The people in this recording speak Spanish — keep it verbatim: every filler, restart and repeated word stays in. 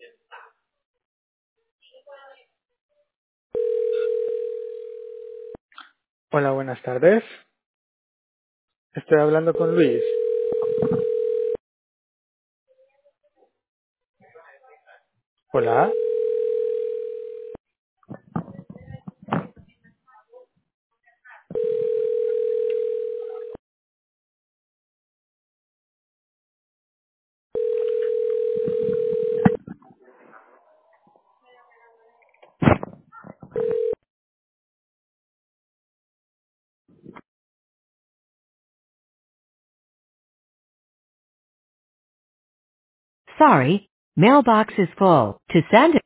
Hola, buenas tardes. Estoy hablando con Luis. Hola. Sorry, mailbox is full. To send